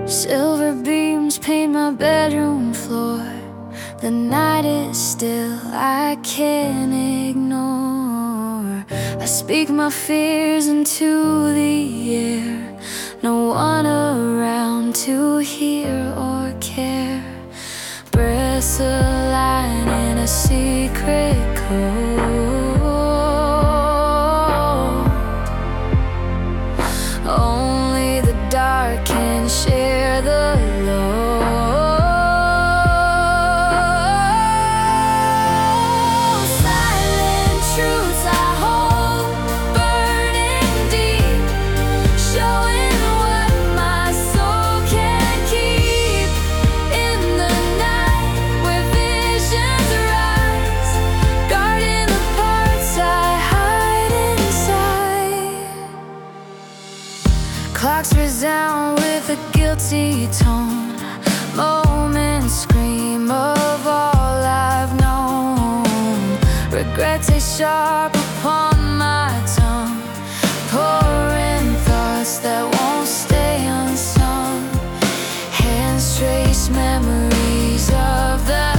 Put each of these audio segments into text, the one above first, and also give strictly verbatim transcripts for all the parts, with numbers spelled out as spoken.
Silver beams paint my bedroom floor. The night is still, I can't ignore. I speak my fears into the air. No one around to hear or care. Breaths align in a secret code. Only the dark can share the load. Silent truths I hold, burning deep, showing what my soul can keep. In the night where visions rise, guarding the parts I hide inside. Clocks resound with a guilty tone. Moments scream of all I've known. Regret tastes sharp upon my tongue, pouring thoughts that won't stay unsung. Hands trace memories of the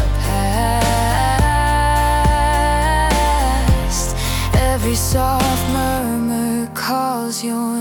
past. Every soft murmur calls your